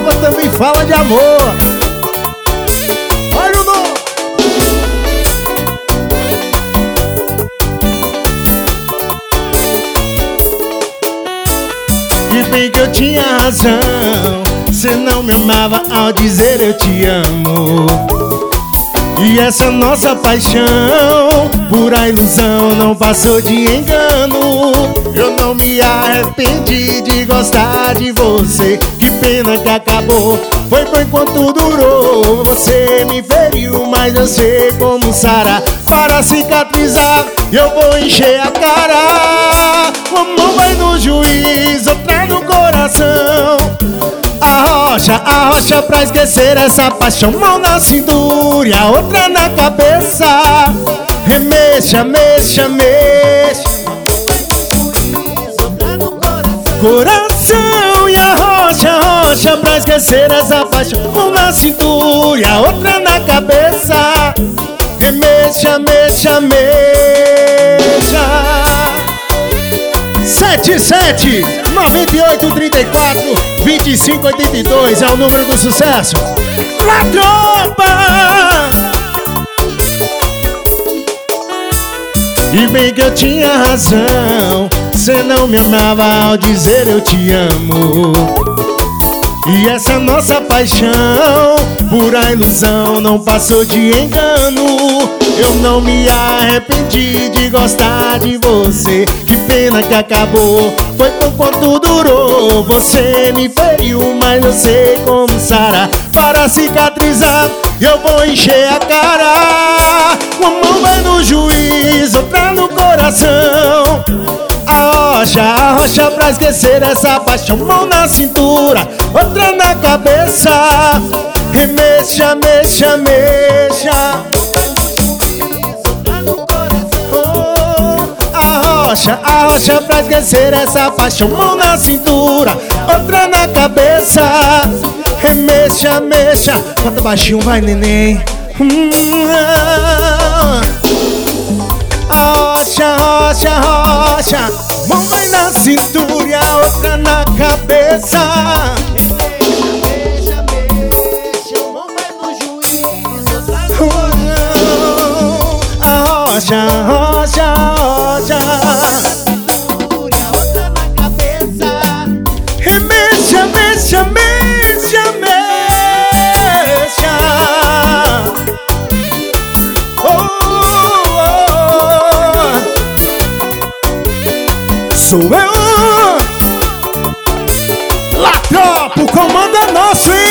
samba também fala de amor. Olha o nome. E bem que eu tinha razão, cê não me amava ao dizer eu te amo. E essa nossa paixão, pura ilusão, não passou de engano. Eu não me arrependi de gostar de você. Que pena que acabou, foi bom enquanto durou. Você me feriu, mas eu sei como sarar. Para cicatrizar, eu vou encher a cara. Uma mão vai no juiz, outra no coração. A rocha pra esquecer essa paixão. Mão na cintura e a outra na cabeça. Remexa, mexa, mexa. Coração e a rocha pra esquecer essa paixão. Mão na cintura e a outra na cabeça. Remexa, mexa, mexa. 77-98-34-2582 é o número do sucesso. La Tropa! E bem que eu tinha razão, cê não me amava ao dizer eu te amo. E essa nossa paixão, pura ilusão, não passou de engano. Eu não me arrependi de gostar de você. Que pena que acabou, foi por quanto durou. Você me feriu, mas eu sei como sarar. Para cicatrizar, eu vou encher a cara. Uma mão vai no juiz, outra no coração. A rocha pra esquecer essa paixão. Mão na cintura, outra na cabeça. Remexa, mexa, mexa. A rocha pra esquecer essa paixão. Mão na cintura, outra na cabeça. Remexa, mexa. Canta baixinho, vai neném. Rocha. Mão vai na cintura e a outra na cabeça. Remexa, mexa. Mão vai no juiz, outra no rocha. Outra na cabeça. Remexa, mexa, mexa, mexa. Sou eu, La Tropa, o comando é nosso, hein?